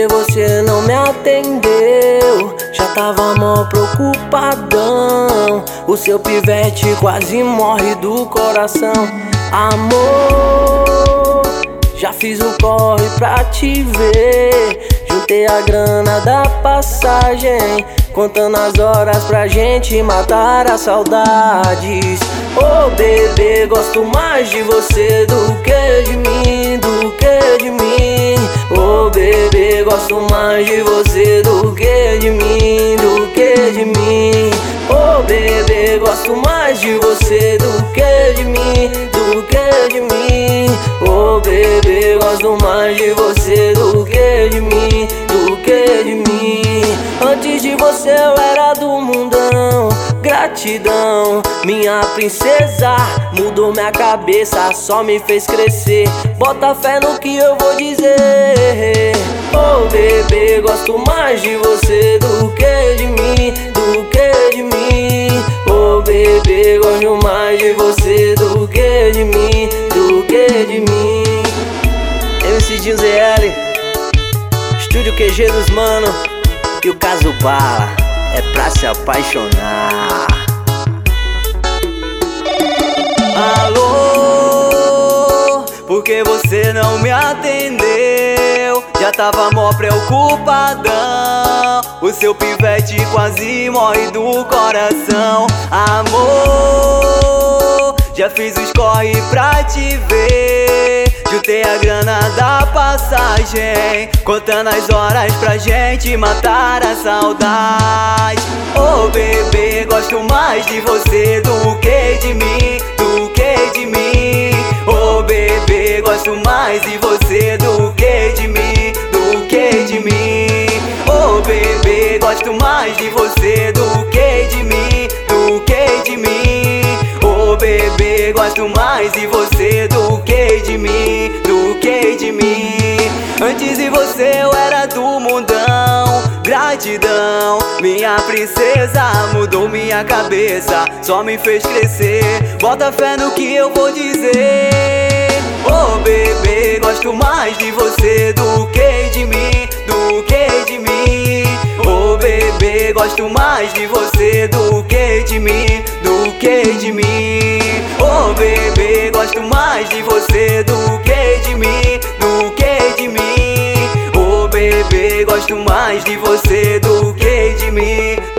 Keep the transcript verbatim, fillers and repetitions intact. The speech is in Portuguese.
Porque você não me atendeu, já tava mó preocupadão. O seu pivete quase morre do coração. Amor, já fiz o corre pra te ver. Juntei a grana da passagem, contando as horas pra gente matar as saudades. Ô bebê, gosto mais de você do que de mim, do que de mim. Ô bebê, gosto mais de você do que de mim, do que de mim. Ô bebê, gosto mais de você do que de mim, do que de mim. Ô bebê, gosto mais de você do que de mim, do que de mim. Antes de você eu era do mundão. Gratidão, minha princesa, mudou minha cabeça, só me fez crescer. Bota fé no que eu vou dizer. Oh bebê, gosto mais de você do que de mim, do que de mim. Oh bebê, gosto mais de você do que de mim, do que de mim. M C Dinho Z L, Estúdio Q G dos mano e o Caso Bala. É pra se apaixonar. Alô, porque você não me atendeu? Já tava mó preocupadão. O seu pivete quase morre do coração. Amor, já fiz os corre pra te ver. Juntei a grana da passagem, contando as horas pra gente matar a saudade. Ô bebê, gosto mais de você do que de mim, do que de mim. Ô bebê, gosto mais de você do que de mim, do que de mim. Ô bebê, gosto mais de você do que de mim, do que de mim. Ô bebê, gosto mais de você do que de mim, do que de mim. Antes de você eu era do mundão. Gratidão, minha princesa, mudou minha cabeça, só me fez crescer. Bota fé no que eu vou dizer. Oh bebê, gosto mais de você do que de mim, do que de mim. Oh bebê, gosto mais de você do que de mim, do que de mim. Oh bebê, gosto mais de você do que de mim, do que de mim. Oh bebê, gosto mais de você do que de mim,